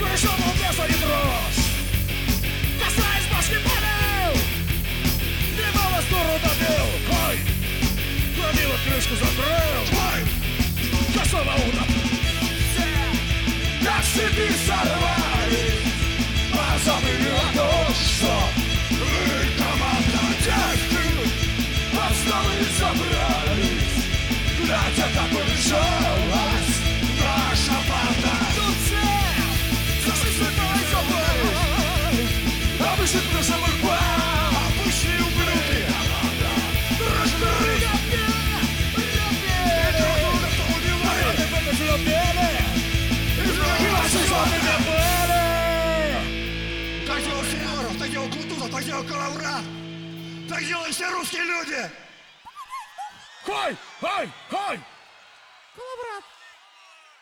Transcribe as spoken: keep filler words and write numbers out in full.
пришел, но вместо не трожь. Костра из башни полил, немало сторону добил. Ой, громила крышку закрыл. Ой, косого утра. Как цепи сорвали, позабыли о том, что вы команда тех, подставы собрались, глядя, как уезжалась наша банда. Тут все, за святой забыли, обычных наших баб, обычные ублюдки. Дрожь-дрожь, так делал Северов, так делал Кутузов, так делал Калаврат, так делали все русские люди. Хой, хой, хой! Колобрат.